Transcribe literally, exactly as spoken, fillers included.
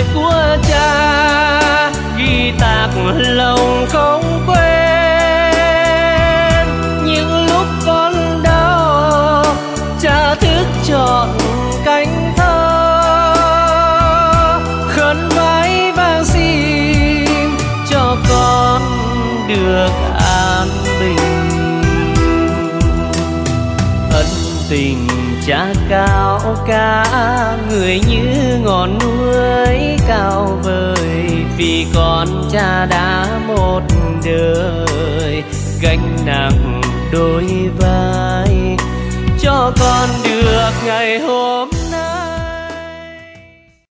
của cha ghi tạc lòng không quên. Những lúc con đau cha thức trọn cánh thơ, khấn vái vang xin cho con được an bình. Ân tình cha cao cả người như ngọn núi cao vời, vì con cha đã một đời gánh nặng đôi vai cho con được ngày hôm